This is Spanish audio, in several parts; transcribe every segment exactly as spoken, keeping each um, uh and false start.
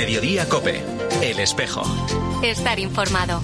Mediodía COPE. El espejo. Estar informado.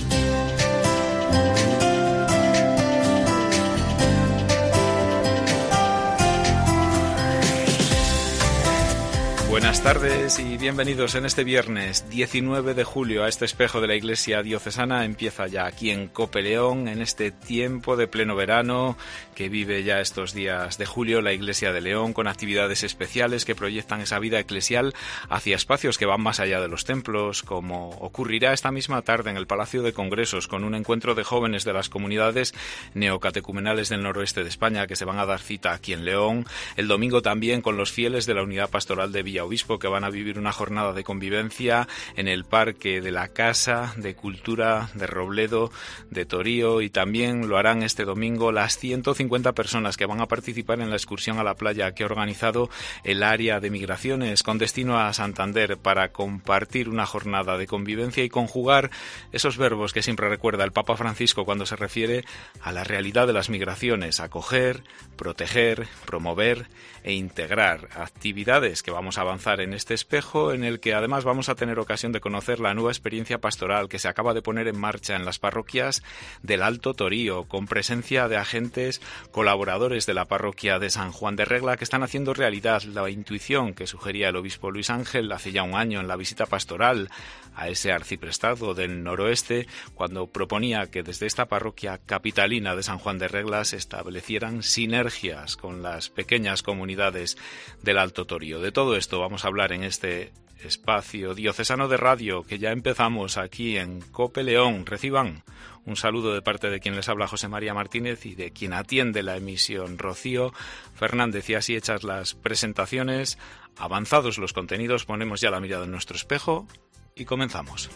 Buenas tardes y bienvenidos en este viernes diecinueve de julio a este espejo de la Iglesia Diocesana. Empieza ya aquí en COPE León, en este tiempo de pleno verano que vive ya estos días de julio la Iglesia de León, con actividades especiales que proyectan esa vida eclesial hacia espacios que van más allá de los templos, como ocurrirá esta misma tarde en el Palacio de Congresos con un encuentro de jóvenes de las comunidades neocatecumenales del noroeste de España que se van a dar cita aquí en León. El domingo también con los fieles de la Unidad Pastoral de Villa Obispo, que van a vivir una jornada de convivencia en el Parque de la Casa de Cultura de Robledo de Torío, y también lo harán este domingo las ciento cincuenta personas que van a participar en la excursión a la playa que ha organizado el área de migraciones con destino a Santander para compartir una jornada de convivencia y conjugar esos verbos que siempre recuerda el Papa Francisco cuando se refiere a la realidad de las migraciones: acoger, proteger, promover e integrar. Actividades que vamos a avanzar en este espejo, en el que además vamos a tener ocasión de conocer la nueva experiencia pastoral que se acaba de poner en marcha en las parroquias del Alto Torío, con presencia de agentes colaboradores de la parroquia de San Juan de Regla, que están haciendo realidad la intuición que sugería el obispo Luis Ángel hace ya un año en la visita pastoral a ese arciprestado del noroeste, cuando proponía que desde esta parroquia capitalina de San Juan de Regla se establecieran sinergias con las pequeñas comunidades del Alto Torío. De todo esto vamos a hablar en este espacio diocesano de radio que ya empezamos aquí en COPE León. Reciban un saludo de parte de quien les habla, José María Martínez, y de quien atiende la emisión, Rocío Fernández. Y así hechas las presentaciones, avanzados los contenidos, ponemos ya la mirada en nuestro espejo y comenzamos.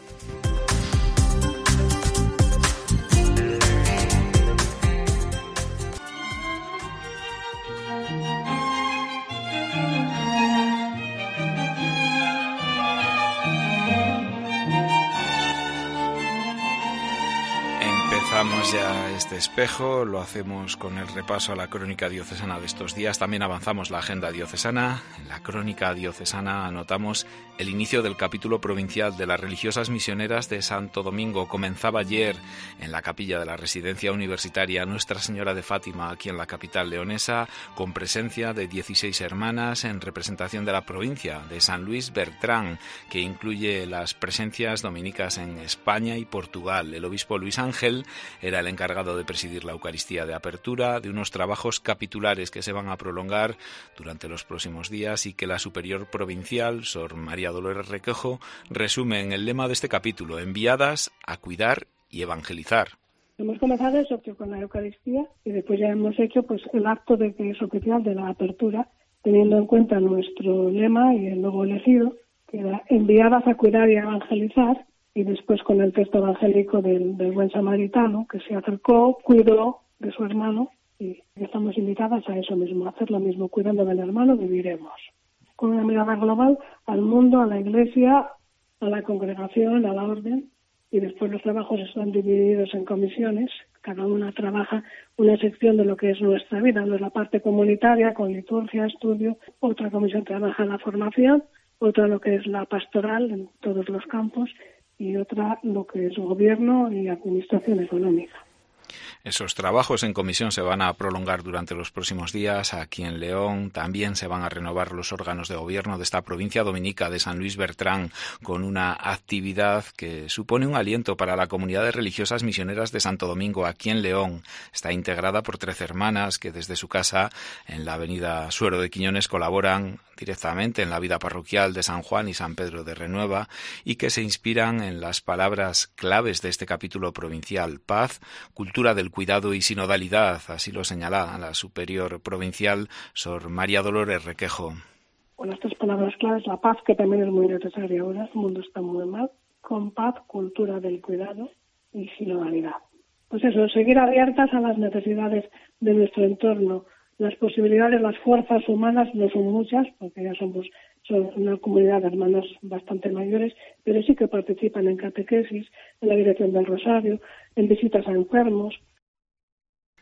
Empezamos ya este espejo, lo hacemos con el repaso a la crónica diocesana de estos días. También avanzamos la agenda diocesana. En la crónica diocesana anotamos el inicio del capítulo provincial de las religiosas misioneras de Santo Domingo. Comenzaba ayer en la capilla de la residencia universitaria Nuestra Señora de Fátima, aquí en la capital leonesa, con presencia de dieciséis hermanas en representación de la provincia de San Luis Bertrán, que incluye las presencias dominicas en España y Portugal. El obispo Luis Ángel era el encargado de presidir la Eucaristía de apertura de unos trabajos capitulares que se van a prolongar durante los próximos días y que la superior provincial, Sor María Dolores Requejo, resume en el lema de este capítulo: enviadas a cuidar y evangelizar. Hemos comenzado eso con la Eucaristía y después ya hemos hecho pues el acto de que es oficial de la apertura, teniendo en cuenta nuestro lema y el logo elegido, que era enviadas a cuidar y a evangelizar. Y después con el texto evangélico del, del buen samaritano, que se acercó, cuidó de su hermano, y estamos invitadas a eso mismo, a hacer lo mismo, cuidando del hermano viviremos. Con una mirada global al mundo, a la Iglesia, a la congregación, a la orden, y después los trabajos están divididos en comisiones, cada una trabaja una sección de lo que es nuestra vida, no es la parte comunitaria, con liturgia, estudio, otra comisión trabaja la formación, otra lo que es la pastoral en todos los campos, y otra lo que es gobierno y administración económica. Esos trabajos en comisión se van a prolongar durante los próximos días aquí en León. También se van a renovar los órganos de gobierno de esta provincia dominica de San Luis Bertrán, con una actividad que supone un aliento para la comunidad de religiosas misioneras de Santo Domingo aquí en León. Está integrada por trece hermanas que desde su casa en la avenida Suero de Quiñones colaboran directamente en la vida parroquial de San Juan y San Pedro de Renueva, y que se inspiran en las palabras claves de este capítulo provincial: paz, cultura del cuidado y sinodalidad. Así lo señala la superior provincial, Sor María Dolores Requejo. Con estas palabras claves, la paz, que también es muy necesaria ahora, el mundo está muy mal, con paz, cultura del cuidado y sinodalidad. Pues eso, seguir abiertas a las necesidades de nuestro entorno. Las posibilidades, las fuerzas humanas no son muchas, porque ya somos, somos una comunidad de hermanos bastante mayores, pero sí que participan en catequesis, en la dirección del rosario, en visitas a enfermos.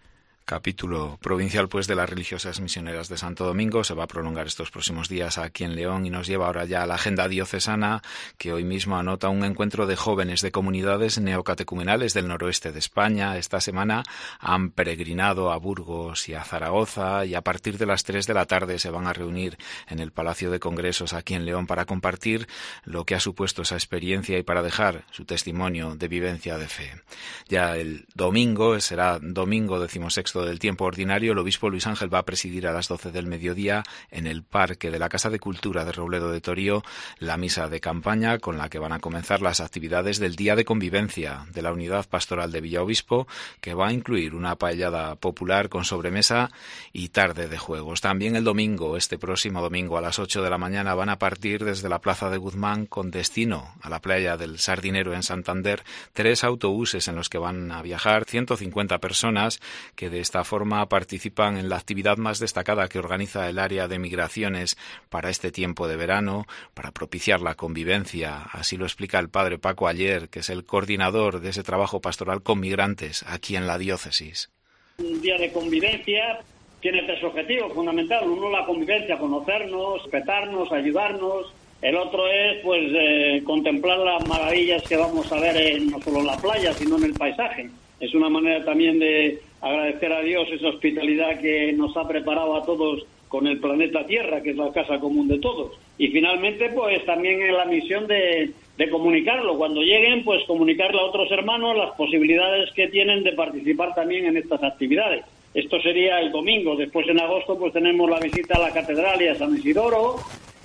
Capítulo provincial pues de las religiosas misioneras de Santo Domingo se va a prolongar estos próximos días aquí en León y nos lleva ahora ya a la agenda diocesana, que hoy mismo anota un encuentro de jóvenes de comunidades neocatecumenales del noroeste de España. Esta semana han peregrinado a Burgos y a Zaragoza y a partir de las tres de la tarde se van a reunir en el Palacio de Congresos aquí en León para compartir lo que ha supuesto esa experiencia y para dejar su testimonio de vivencia de fe. Ya el domingo, será domingo decimosexto del tiempo ordinario, el obispo Luis Ángel va a presidir a las doce del mediodía en el Parque de la Casa de Cultura de Robledo de Torío la misa de campaña con la que van a comenzar las actividades del Día de Convivencia de la Unidad Pastoral de Villaobispo, que va a incluir una paellada popular con sobremesa y tarde de juegos. También el domingo, este próximo domingo a las ocho de la mañana, van a partir desde la Plaza de Guzmán con destino a la playa del Sardinero en Santander tres autobuses en los que van a viajar ciento cincuenta personas que de esta forma participan en la actividad más destacada que organiza el área de migraciones para este tiempo de verano, para propiciar la convivencia. Así lo explica el padre Paco Aller, que es el coordinador de ese trabajo pastoral con migrantes aquí en la diócesis. Un día de convivencia tiene tres objetivos fundamentales. Uno, la convivencia, conocernos, respetarnos, ayudarnos. El otro es pues eh, contemplar las maravillas que vamos a ver en, no solo en la playa, sino en el paisaje. Es una manera también de agradecer a Dios esa hospitalidad que nos ha preparado a todos con el planeta Tierra, que es la casa común de todos. Y finalmente, pues también en la misión de, de comunicarlo. Cuando lleguen, pues comunicarle a otros hermanos las posibilidades que tienen de participar también en estas actividades. Esto sería el domingo. Después en agosto, pues tenemos la visita a la catedral y a San Isidoro.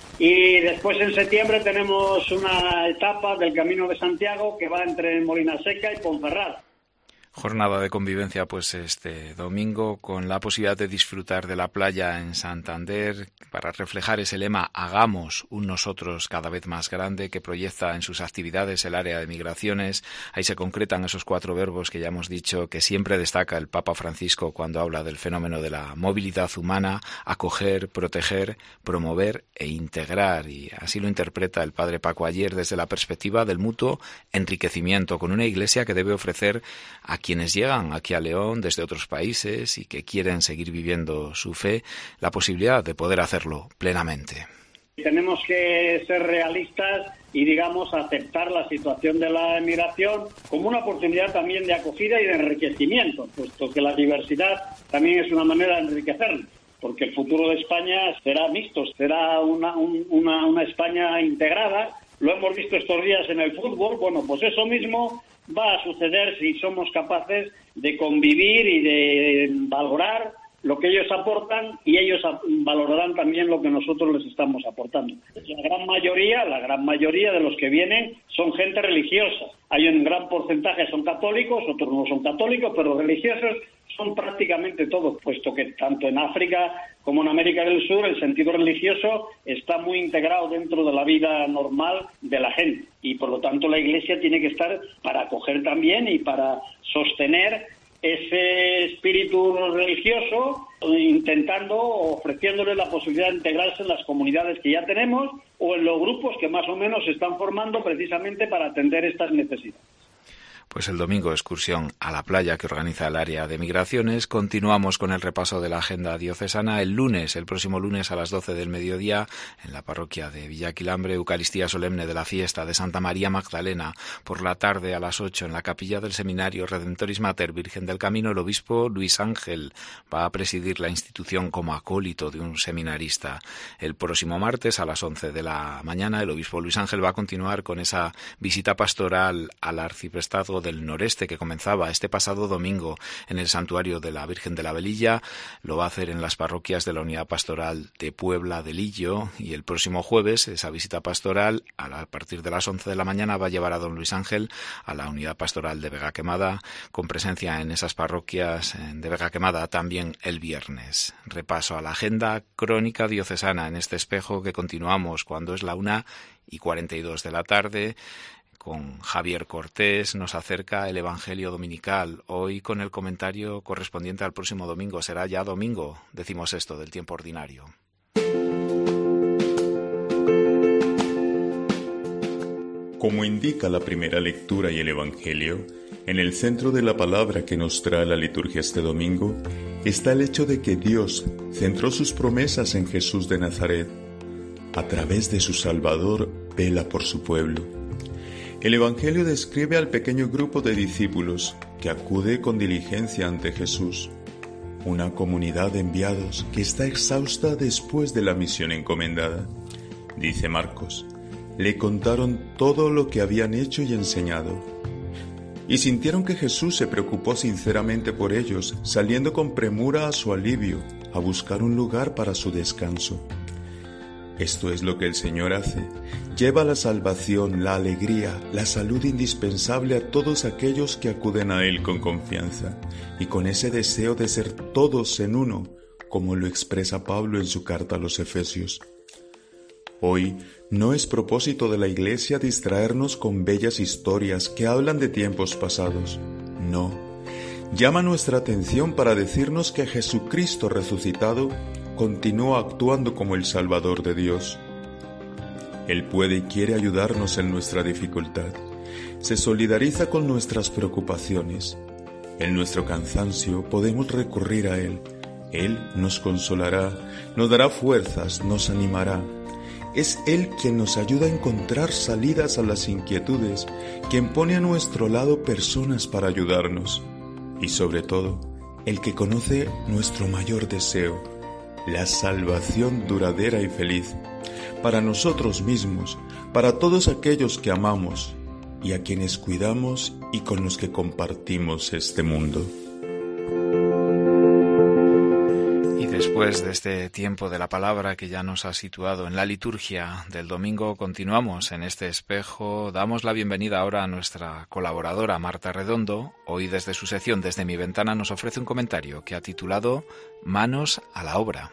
Y después en septiembre tenemos una etapa del Camino de Santiago que va entre Molina Seca y Ponferrada. Jornada de convivencia pues este domingo con la posibilidad de disfrutar de la playa en Santander para reflejar ese lema hagamos un nosotros cada vez más grande que proyecta en sus actividades el área de migraciones. Ahí se concretan esos cuatro verbos que ya hemos dicho que siempre destaca el Papa Francisco cuando habla del fenómeno de la movilidad humana: acoger, proteger, promover e integrar, y así lo interpreta el padre Paco Aller desde la perspectiva del mutuo enriquecimiento con una iglesia que debe ofrecer a quienes llegan aquí a León desde otros países y que quieren seguir viviendo su fe, la posibilidad de poder hacerlo plenamente. Tenemos que ser realistas y, digamos, aceptar la situación de la emigración como una oportunidad también de acogida y de enriquecimiento, puesto que la diversidad también es una manera de enriquecernos, porque el futuro de España será mixto, será una, un, una, una España integrada. Lo hemos visto estos días en el fútbol. Bueno, pues eso mismo va a suceder si somos capaces de convivir y de valorar lo que ellos aportan, y ellos valorarán también lo que nosotros les estamos aportando. La gran mayoría, la gran mayoría de los que vienen son gente religiosa. Hay un gran porcentaje son católicos, otros no son católicos, pero religiosos son prácticamente todos, puesto que tanto en África como en América del Sur el sentido religioso está muy integrado dentro de la vida normal de la gente, y por lo tanto la Iglesia tiene que estar para acoger también y para sostener ese espíritu religioso, intentando, ofreciéndole la posibilidad de integrarse en las comunidades que ya tenemos o en los grupos que más o menos se están formando precisamente para atender estas necesidades. Pues el domingo excursión a la playa que organiza el área de migraciones. Continuamos con el repaso de la agenda diocesana. El lunes, el próximo lunes a las doce del mediodía, en la parroquia de Villaquilambre, Eucaristía solemne de la fiesta de Santa María Magdalena. Por la tarde a las ocho, en la capilla del Seminario Redemptoris Mater Virgen del Camino, el obispo Luis Ángel va a presidir la institución como acólito de un seminarista. El próximo martes a las once de la mañana, el obispo Luis Ángel va a continuar con esa visita pastoral al arciprestazgo del noreste que comenzaba este pasado domingo en el santuario de la Virgen de la Velilla. Lo va a hacer en las parroquias de la Unidad Pastoral de Puebla de Lillo, y el próximo jueves esa visita pastoral a partir de las once de la mañana va a llevar a don Luis Ángel a la Unidad Pastoral de Vega Quemada, con presencia en esas parroquias de Vega Quemada también el viernes. Repaso a la agenda crónica diocesana en este espejo que continuamos cuando es la una y cuarenta y dos de la tarde. Con Javier Cortés nos acerca el Evangelio Dominical, hoy con el comentario correspondiente al próximo domingo. Será ya domingo, decimos esto, del tiempo ordinario. Como indica la primera lectura y el Evangelio, En el centro de la palabra que nos trae la liturgia este domingo está el hecho de que Dios centró sus promesas en Jesús de Nazaret. A través de su Salvador, vela por su pueblo. El Evangelio describe al pequeño grupo de discípulos que acude con diligencia ante Jesús, una comunidad de enviados que está exhausta después de la misión encomendada. Dice Marcos, le contaron todo lo que habían hecho y enseñado, y sintieron que Jesús se preocupó sinceramente por ellos, saliendo con premura a su alivio, a buscar un lugar para su descanso. Esto es lo que el Señor hace. Lleva la salvación, la alegría, la salud indispensable a todos aquellos que acuden a Él con confianza y con ese deseo de ser todos en uno, como lo expresa Pablo en su carta a los Efesios. Hoy no es propósito de la Iglesia distraernos con bellas historias que hablan de tiempos pasados. No. Llama nuestra atención para decirnos que Jesucristo resucitado continúa actuando como el Salvador de Dios. Él puede y quiere ayudarnos en nuestra dificultad. Se solidariza con nuestras preocupaciones. En nuestro cansancio podemos recurrir a Él. Él nos consolará, nos dará fuerzas, nos animará. Es Él quien nos ayuda a encontrar salidas a las inquietudes, quien pone a nuestro lado personas para ayudarnos. Y sobre todo, el que conoce nuestro mayor deseo, la salvación duradera y feliz, para nosotros mismos, para todos aquellos que amamos y a quienes cuidamos y con los que compartimos este mundo. Después de este tiempo de la palabra que ya nos ha situado en la liturgia del domingo, continuamos en este espejo. Damos la bienvenida ahora a nuestra colaboradora Marta Redondo. Hoy desde su sección Desde mi ventana nos ofrece un comentario que ha titulado Manos a la obra.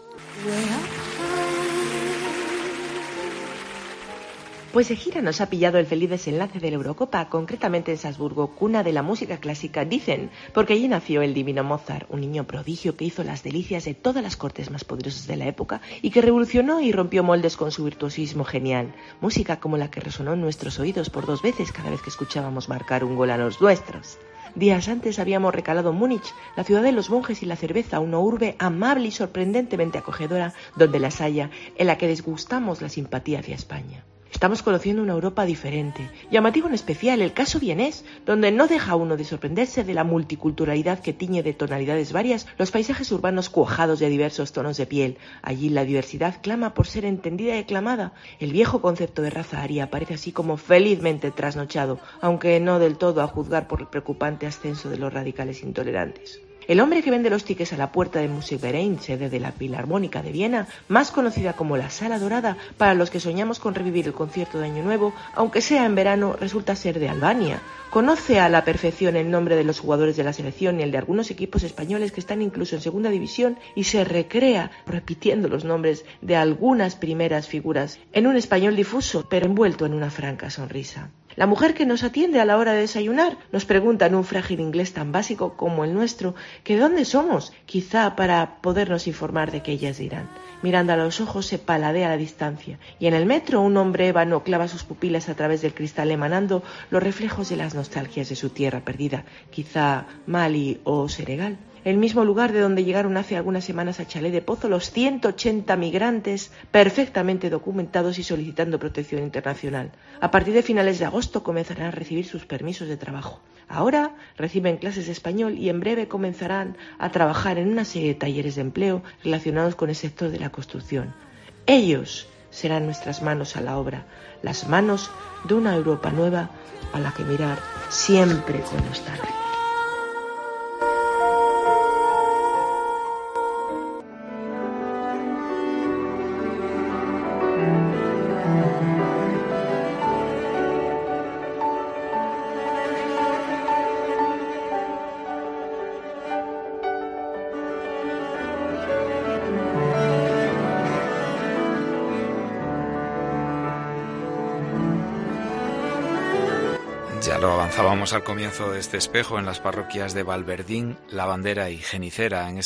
Pues de gira nos ha pillado el feliz desenlace de la Eurocopa, concretamente en Salzburgo, cuna de la música clásica, dicen, porque allí nació el divino Mozart, un niño prodigio que hizo las delicias de todas las cortes más poderosas de la época y que revolucionó y rompió moldes con su virtuosismo genial. Música como la que resonó en nuestros oídos por dos veces cada vez que escuchábamos marcar un gol a los nuestros. Días antes habíamos recalado en Múnich, la ciudad de los monjes y la cerveza, una urbe amable y sorprendentemente acogedora, donde las haya, en la que desgustamos la simpatía hacia España. Estamos conociendo una Europa diferente, llamativo en especial el caso vienés, donde no deja uno de sorprenderse de la multiculturalidad que tiñe de tonalidades varias los paisajes urbanos cuajados de diversos tonos de piel. Allí la diversidad clama por ser entendida y aclamada. El viejo concepto de raza aria parece así como felizmente trasnochado, aunque no del todo a juzgar por el preocupante ascenso de los radicales intolerantes. El hombre que vende los tickets a la puerta de Musikverein, sede de la Filarmónica de Viena, más conocida como la Sala Dorada, para los que soñamos con revivir el concierto de Año Nuevo, aunque sea en verano, resulta ser de Albania. Conoce a la perfección el nombre de los jugadores de la selección y el de algunos equipos españoles que están incluso en segunda división y se recrea repitiendo los nombres de algunas primeras figuras en un español difuso, pero envuelto en una franca sonrisa. La mujer que nos atiende a la hora de desayunar nos pregunta en un frágil inglés tan básico como el nuestro que dónde somos, quizá para podernos informar de que ellas dirán. Mirando a los ojos se paladea a la distancia y en el metro un hombre ébano clava sus pupilas a través del cristal emanando los reflejos de las nostalgias de su tierra perdida, quizá Mali o Senegal. El mismo lugar de donde llegaron hace algunas semanas a Chalé de Pozo los ciento ochenta migrantes perfectamente documentados y solicitando protección internacional. A partir de finales de agosto comenzarán a recibir sus permisos de trabajo. Ahora reciben clases de español y en breve comenzarán a trabajar en una serie de talleres de empleo relacionados con el sector de la construcción. Ellos serán nuestras manos a la obra, las manos de una Europa nueva a la que mirar siempre con nostalgia. Ya lo avanzábamos al comienzo de este espejo en las parroquias de Valverdín, La Bandera y Genicera, en ese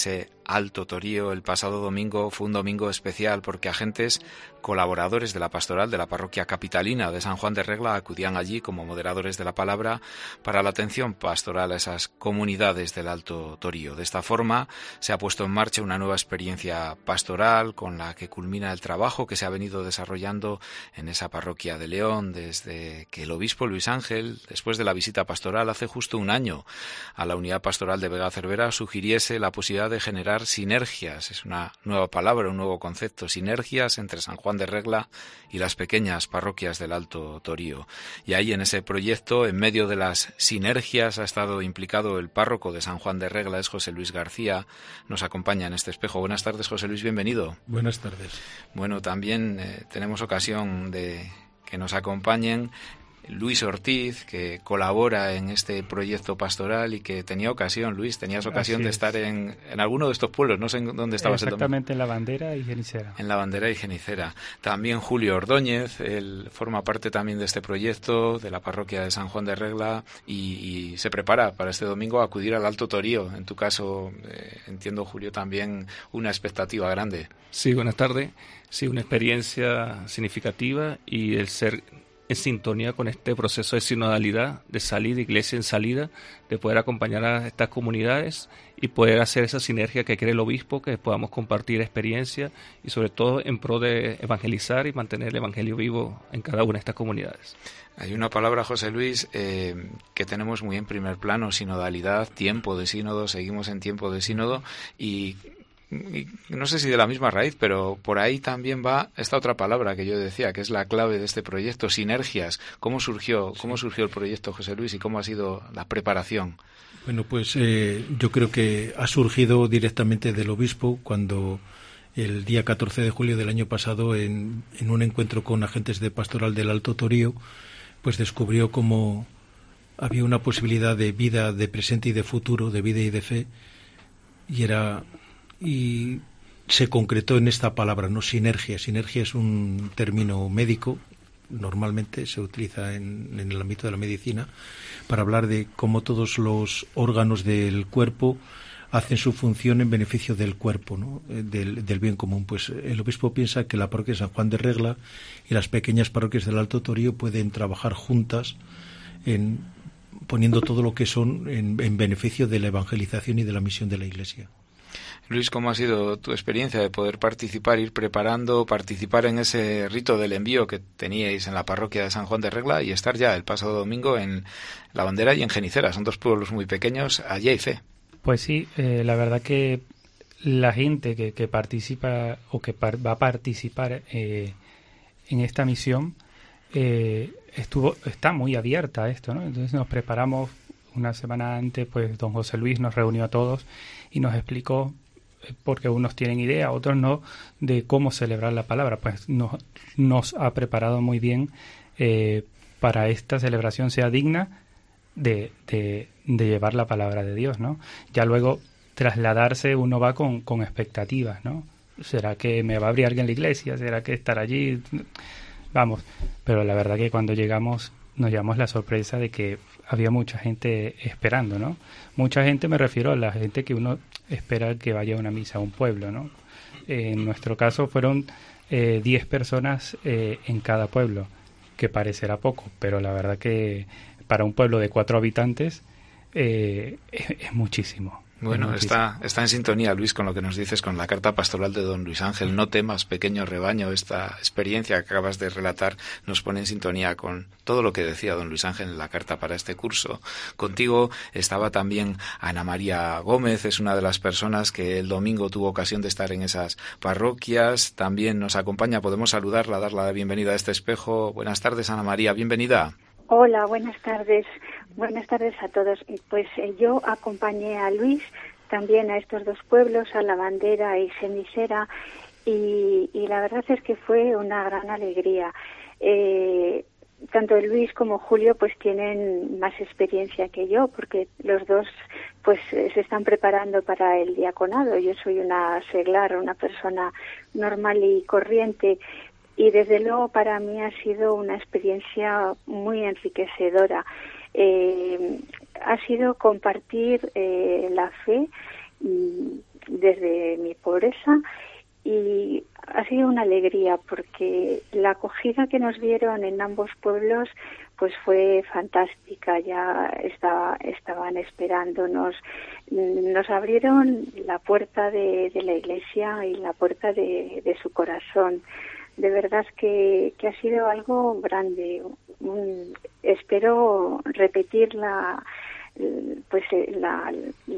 Alto Torío. El pasado domingo fue un domingo especial porque agentes colaboradores de la pastoral de la parroquia capitalina de San Juan de Regla acudían allí como moderadores de la palabra para la atención pastoral a esas comunidades del Alto Torío. De esta forma se ha puesto en marcha una nueva experiencia pastoral con la que culmina el trabajo que se ha venido desarrollando en esa parroquia de León desde que el obispo Luis Ángel, después de la visita pastoral hace justo un año a la unidad pastoral de Vega Cervera, sugiriese la posibilidad de generar sinergias. Es una nueva palabra, un nuevo concepto, sinergias entre San Juan de Regla y las pequeñas parroquias del Alto Torío. Y ahí en ese proyecto, en medio de las sinergias, ha estado implicado el párroco de San Juan de Regla, es José Luis García. Nos acompaña en este espejo. Buenas tardes, José Luis, bienvenido. Buenas tardes. Bueno, también eh, tenemos ocasión de que nos acompañen Luis Ortiz, que colabora en este proyecto pastoral y que tenía ocasión, Luis, tenías ocasión de estar en, en alguno de estos pueblos, no sé en dónde estabas. Exactamente, en La Bandera y Genicera. En La Bandera y Genicera. También Julio Ordóñez, él forma parte también de este proyecto, de la parroquia de San Juan de Regla, y, y se prepara para este domingo a acudir al Alto Torío. En tu caso, eh, entiendo, Julio, también una expectativa grande. Sí, buenas tardes. Sí, una experiencia significativa y el ser en sintonía con este proceso de sinodalidad, de salida, iglesia en salida, de poder acompañar a estas comunidades y poder hacer esa sinergia que quiere el obispo, que podamos compartir experiencia y sobre todo en pro de evangelizar y mantener el evangelio vivo en cada una de estas comunidades. Hay una palabra, José Luis, eh, que tenemos muy en primer plano: sinodalidad, tiempo de sínodo. Seguimos en tiempo de sínodo y Y no sé si de la misma raíz, pero por ahí también va esta otra palabra que yo decía, que es la clave de este proyecto, sinergias. ¿Cómo surgió, cómo surgió el proyecto, José Luis, y cómo ha sido la preparación? Bueno, pues eh, yo creo que ha surgido directamente del obispo cuando el día catorce de julio del año pasado, en, en un encuentro con agentes de pastoral del Alto Torío, pues descubrió cómo había una posibilidad de vida, de presente y de futuro, de vida y de fe, y era... y se concretó en esta palabra, ¿no? Sinergia. Sinergia es un término médico, normalmente se utiliza en, en el ámbito de la medicina para hablar de cómo todos los órganos del cuerpo hacen su función en beneficio del cuerpo, ¿no? del, del bien común. Pues el obispo piensa que la parroquia de San Juan de Regla y las pequeñas parroquias del Alto Torío pueden trabajar juntas en poniendo todo lo que son en, en beneficio de la evangelización y de la misión de la Iglesia. Luis, ¿cómo ha sido tu experiencia de poder participar, ir preparando, participar en ese rito del envío que teníais en la parroquia de San Juan de Regla y estar ya el pasado domingo en La Bandera y en Genicera? Son dos pueblos muy pequeños, allí hay fe. Pues sí, eh, la verdad que la gente que, que participa o que par- va a participar eh, en esta misión eh, estuvo está muy abierta a esto, ¿no? Entonces nos preparamos una semana antes, pues don José Luis nos reunió a todos y nos explicó, porque unos tienen idea, otros no, de cómo celebrar la palabra. Pues nos, nos ha preparado muy bien eh, para esta celebración sea digna de, de, de llevar la palabra de Dios, ¿no? Ya luego trasladarse uno va con, con expectativas, ¿no? ¿Será que me va a abrir alguien en la iglesia? ¿Será que estar allí? Vamos, pero la verdad que cuando llegamos nos llevamos la sorpresa de que había mucha gente esperando, ¿no? Mucha gente, me refiero a la gente que uno espera que vaya a una misa a un pueblo, ¿no? Eh, en nuestro caso fueron eh, diez personas eh, en cada pueblo, que parecerá poco, pero la verdad que para un pueblo de cuatro habitantes eh, es, es muchísimo. Bueno, está, está en sintonía, Luis, con lo que nos dices con la carta pastoral de don Luis Ángel. No temas, pequeño rebaño. Esta experiencia que acabas de relatar nos pone en sintonía con todo lo que decía don Luis Ángel en la carta para este curso. Contigo estaba también Ana María Gómez, es una de las personas que el domingo tuvo ocasión de estar en esas parroquias. También nos acompaña, podemos saludarla, darle la bienvenida a este espejo. Buenas tardes, Ana María, bienvenida. Hola, buenas tardes. Buenas tardes a todos. Pues eh, yo acompañé a Luis también a estos dos pueblos, a La Bandera y Genicera, y, y la verdad es que fue una gran alegría. Eh, tanto Luis como Julio pues tienen más experiencia que yo, porque los dos pues se están preparando para el diaconado. Yo soy una seglar, una persona normal y corriente, y desde luego para mí ha sido una experiencia muy enriquecedora. Eh, ha sido compartir eh, la fe, desde mi pobreza, y ha sido una alegría porque la acogida que nos dieron en ambos pueblos pues fue fantástica. Ya estaba, estaban esperándonos, nos abrieron la puerta de, de la iglesia y la puerta de, de su corazón. De verdad que, que ha sido algo grande. Un, espero repetir la pues la,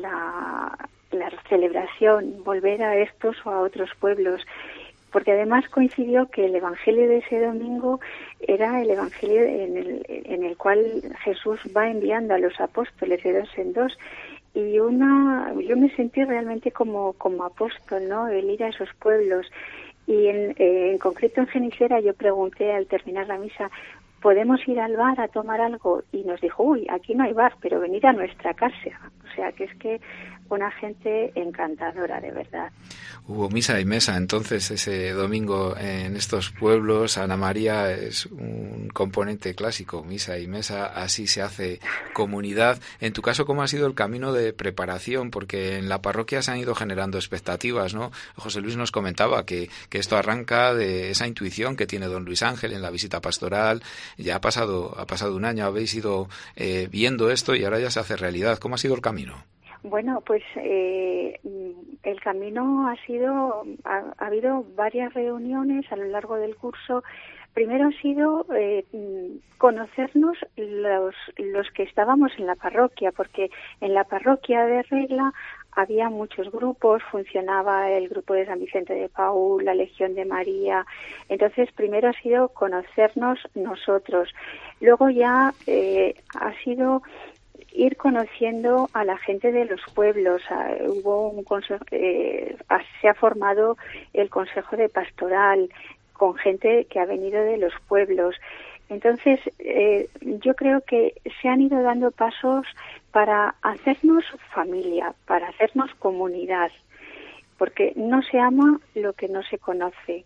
la la celebración, volver a estos o a otros pueblos, porque además coincidió que el evangelio de ese domingo era el evangelio en el, en el cual Jesús va enviando a los apóstoles de dos en dos, y una yo me sentí realmente como como apóstol, ¿no? El ir a esos pueblos. Y en, eh, en concreto en Cenicera yo pregunté al terminar la misa, ¿podemos ir al bar a tomar algo? Y nos dijo, uy, aquí no hay bar, pero venid a nuestra casa. O sea, que es que una gente encantadora, de verdad. Hubo misa y mesa entonces ese domingo en estos pueblos. Ana María, es un componente clásico, misa y mesa, así se hace comunidad. En tu caso, ¿cómo ha sido el camino de preparación? Porque en la parroquia se han ido generando expectativas, ¿no? José Luis nos comentaba que, que esto arranca de esa intuición que tiene don Luis Ángel en la visita pastoral. Ya ha pasado, ha pasado un año, habéis ido eh, viendo esto y ahora ya se hace realidad. ¿Cómo ha sido el camino? Bueno, pues eh, el camino ha sido, ha, ha habido varias reuniones a lo largo del curso. Primero ha sido eh, conocernos los, los que estábamos en la parroquia, porque en la parroquia de Regla había muchos grupos, funcionaba el grupo de San Vicente de Paúl, la Legión de María. Entonces, primero ha sido conocernos nosotros. Luego ya eh, ha sido ir conociendo a la gente de los pueblos. Hubo un consejo, eh, se ha formado el Consejo de Pastoral con gente que ha venido de los pueblos. Entonces, eh, yo creo que se han ido dando pasos para hacernos familia, para hacernos comunidad, porque no se ama lo que no se conoce.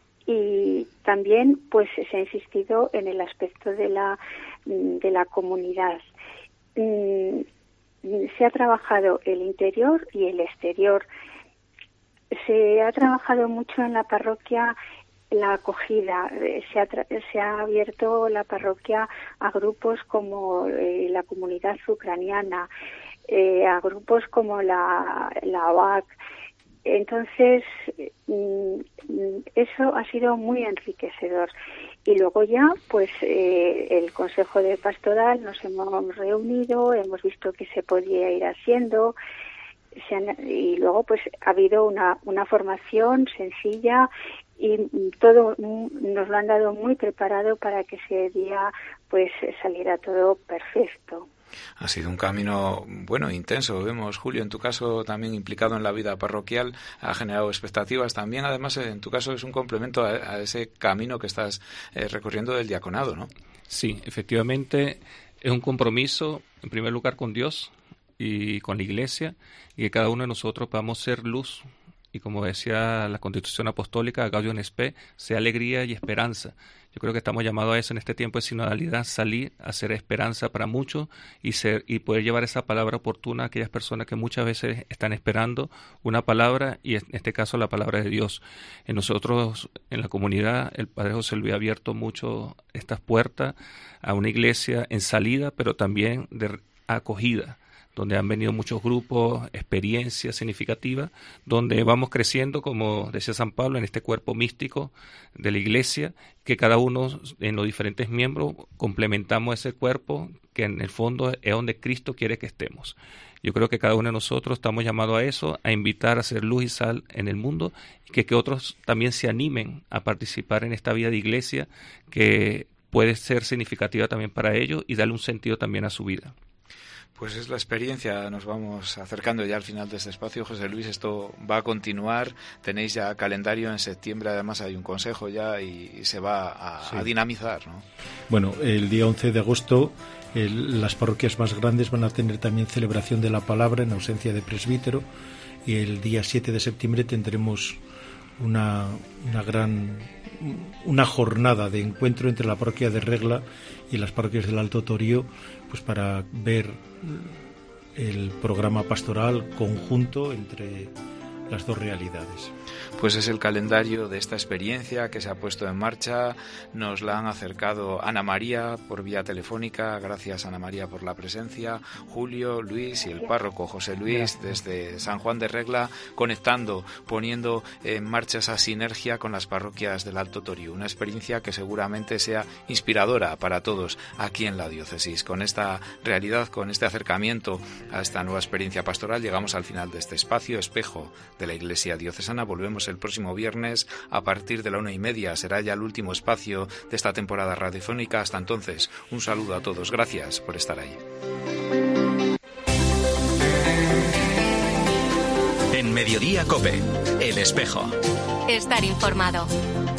Y también, pues, se ha insistido en el aspecto de la de la comunidad. Se ha trabajado el interior y el exterior. Se ha trabajado mucho en la parroquia la acogida. Se ha, se ha abierto la parroquia a grupos como eh, la comunidad ucraniana, eh, a grupos como la, la O A C. Entonces, eso ha sido muy enriquecedor. Y luego ya, pues, eh, el Consejo de Pastoral nos hemos reunido, hemos visto que se podía ir haciendo, se han, y luego, pues, ha habido una, una formación sencilla y todo nos lo han dado muy preparado para que ese día, pues, saliera todo perfecto. Ha sido un camino, bueno, intenso. Vemos, Julio, en tu caso también implicado en la vida parroquial, ha generado expectativas también. Además, en tu caso es un complemento a, a ese camino que estás eh, recorriendo del diaconado, ¿no? Sí, efectivamente es un compromiso, en primer lugar, con Dios y con la Iglesia, y que cada uno de nosotros podamos ser luz. Y como decía la Constitución Apostólica, Gaudium et Spes, sea alegría y esperanza. Yo creo que estamos llamados a eso en este tiempo de sinodalidad, salir a ser esperanza para muchos y ser y poder llevar esa palabra oportuna a aquellas personas que muchas veces están esperando una palabra, y en este caso la palabra de Dios. En nosotros, en la comunidad, el Padre José Luis ha abierto mucho estas puertas a una iglesia en salida, pero también de acogida, donde han venido muchos grupos, experiencias significativas, donde vamos creciendo, como decía San Pablo, en este cuerpo místico de la Iglesia, que cada uno en los diferentes miembros complementamos ese cuerpo que en el fondo es donde Cristo quiere que estemos. Yo creo que cada uno de nosotros estamos llamados a eso, a invitar a ser luz y sal en el mundo, y que, que otros también se animen a participar en esta vida de iglesia que puede ser significativa también para ellos y darle un sentido también a su vida. Pues es la experiencia, nos vamos acercando ya al final de este espacio. José Luis, esto va a continuar, tenéis ya calendario en septiembre, además hay un consejo ya y se va a, sí. a dinamizar, ¿no? Bueno, el día once de agosto el, las parroquias más grandes van a tener también celebración de la palabra en ausencia de presbítero, y el día siete de septiembre tendremos una, una gran una jornada de encuentro entre la parroquia de Regla y las parroquias del Alto Torío, pues para ver el programa pastoral conjunto entre las dos realidades. Pues es el calendario de esta experiencia que se ha puesto en marcha. Nos la han acercado Ana María por vía telefónica. Gracias, Ana María, por la presencia. Julio, Luis y el párroco José Luis desde San Juan de Regla, conectando, poniendo en marcha esa sinergia con las parroquias del Alto Torío. Una experiencia que seguramente sea inspiradora para todos aquí en la diócesis. Con esta realidad, con este acercamiento a esta nueva experiencia pastoral, llegamos al final de este espacio, Espejo de la Iglesia Diocesana. Volvemos el próximo viernes a partir de la una y media. Será ya el último espacio de esta temporada radiofónica. Hasta entonces, un saludo a todos. Gracias por estar ahí. En Mediodía COPE, El Espejo. Estar informado.